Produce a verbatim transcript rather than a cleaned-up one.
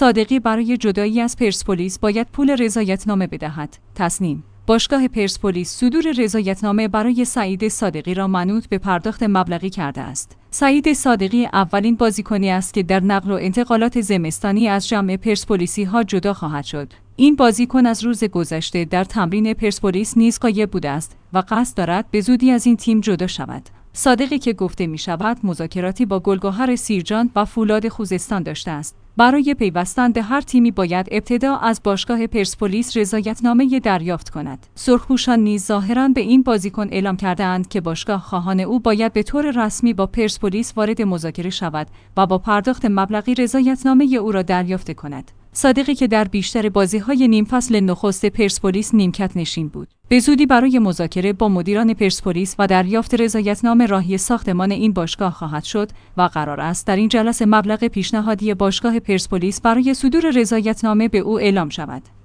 صادقی برای جدایی از پرسپولیس باید پول رضایتنامه بدهد. تصنیم: باشگاه پرسپولیس صدور رضایتنامه برای سعید صادقی را منوط به پرداخت مبلغی کرده است. سعید صادقی اولین بازیکنی است که در نقل و انتقالات زمستانی از جمع پرسپولیسی‌ها جدا خواهد شد. این بازیکن از روز گذشته در تمرین پرسپولیس نیز غایب بوده است و قصد دارد به زودی از این تیم جدا شود. صادقی که گفته می شود مذاکراتی با گلگهر سیرجان و فولاد خوزستان داشته است. برای پیوستن به هر تیمی باید ابتدا از باشگاه پرسپولیس رضایتنامه دریافت کند. سرخپوشان نیز ظاهراً به این بازیکن اعلام کرده‌اند که باشگاه خواهان او باید به طور رسمی با پرسپولیس وارد مذاکره شود و با پرداخت مبلغی رضایتنامه او را دریافت کند. صادقی که در بیشتر بازی‌های نیم فصل نخست پرسپولیس نیمکت نشین بود، به زودی برای مذاکره با مدیران پرسپولیس و دریافت رضایتنامه راهی ساختمان این باشگاه خواهد شد و قرار است در این جلسه مبلغ پیشنهادی باشگاه پرسپولیس برای صدور رضایتنامه به او اعلام شود.